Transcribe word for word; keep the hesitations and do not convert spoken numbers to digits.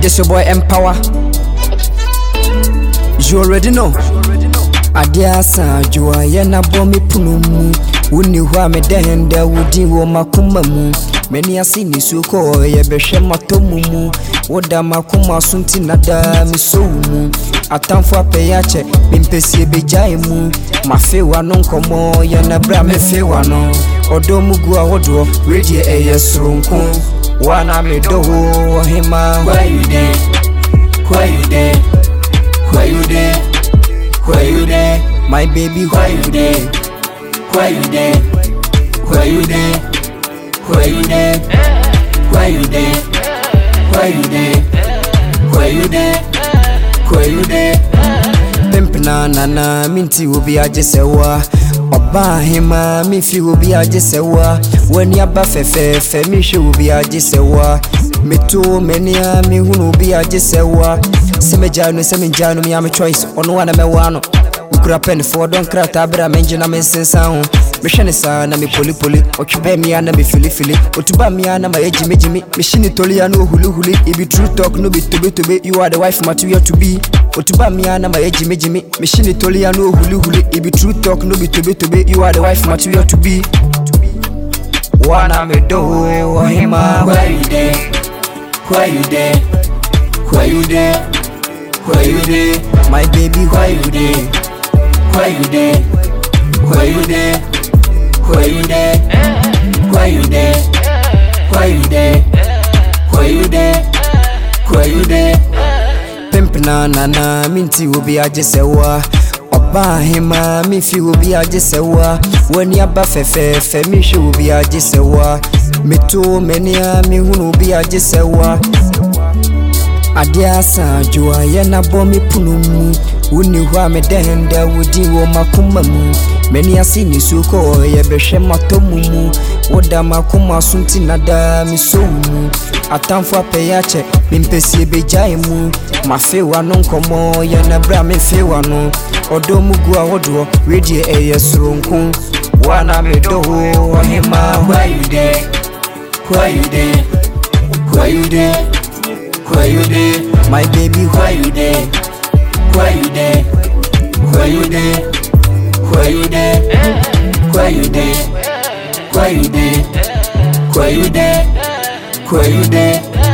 This your boy Empower. You already know. Adiasa joa yena bomi punumu. Uni huwa medenda wudi wo makumamu. Meni asini suko ye beshe matomumu. Woda makuma sunti nada misoumu. Atamfu apeyache mimpesi bejaimu. Mafewa nonkomo yena bra mefewa no. Odo mugu awodo wedi eye surunku. Wana me doho hima. Where you there? Where you there? Where you there? Where you there? My baby, where you there? Where you there? Where you there? Where you there? Where you there? Where you there? Where you there? Where you there? Pimpna nana minti ubi ajesewa. Oba hima mifi ubi ajesewa. When yaba fefe fe mishi ubi ajesewa. Meto menia mi hunu ubi ajesewa. Seme janu seme janu mi ame choice. Ono wana me wano. Ukura pen for don krata abra menje na mensensa ho. Mehwene sa na me poli poli. Otwebe mi ana me fili fili. Otuba mi ana ma ejimi jimi. Meshini toli ya no hulu huli. It be true talk no be tobe tobe. You are the wife material to be. Otuba mi ana ma ejimi jimi. Meshini toli ya no hulu huli. It be true talk no be tobe tobe. You are the wife material to be. Wana me do hima. Where you there? Where you there? Where you there? Where you there? My baby, where you there? Where you there? Where you there? Where you there? Where you there? Where you there? Where you there? Where you there? Pimpna nana minti ubi ajesewa. Oba hima mifi ubi ajesewa. When yaba fefe fe mishi ubi ajesewa. Meto menia mi hunu ubi ajesewa. Adiasa joa yena bomi punumu. Uni huwa medenda wudi wo makumamu. Meni asini suko ye beshe matomumu. Woda makuma sunti nada misoumu. Atamfu apeyache mimpesi bejaimu. Mafewa nonkomo yena bra mefewa no. Odo mugu awodo wedi eye surunku. Wana me doho hima. Where you there? Where you there? Where you there? Where you there? My baby, where you there? Where you there? Where you there? Where you there? Where you there? Where you there? Where you there? Where you there?